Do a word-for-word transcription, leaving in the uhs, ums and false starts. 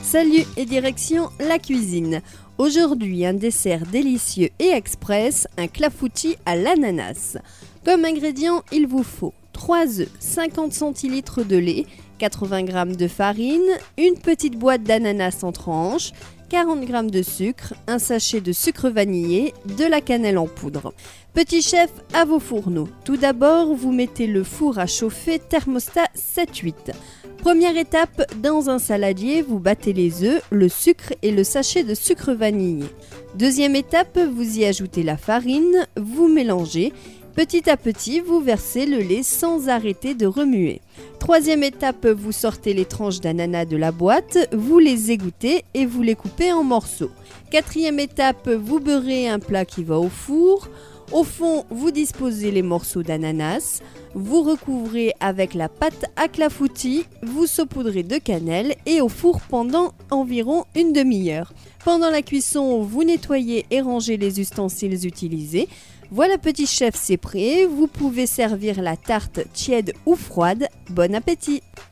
Salut et direction la cuisine. Aujourd'hui, un dessert délicieux et express, un clafoutis à l'ananas. Comme ingrédients, il vous faut trois œufs, cinquante centilitres de lait, quatre-vingts grammes de farine, une petite boîte d'ananas en tranches, quarante grammes de sucre, un sachet de sucre vanillé, de la cannelle en poudre. Petit chef, à vos fourneaux. Tout d'abord, vous mettez le four à chauffer thermostat sept huit. Première étape, dans un saladier, vous battez les œufs, le sucre et le sachet de sucre vanillé. Deuxième étape, vous y ajoutez la farine, vous mélangez. Petit à petit, vous versez le lait sans arrêter de remuer. Troisième étape, vous sortez les tranches d'ananas de la boîte, vous les égouttez et vous les coupez en morceaux. Quatrième étape, vous beurrez un plat qui va au four. Au fond, vous disposez les morceaux d'ananas, vous recouvrez avec la pâte à clafoutis, vous saupoudrez de cannelle et au four pendant environ une demi-heure. Pendant la cuisson, vous nettoyez et rangez les ustensiles utilisés. Voilà petit chef, c'est prêt, vous pouvez servir la tarte tiède ou froide. Bon appétit!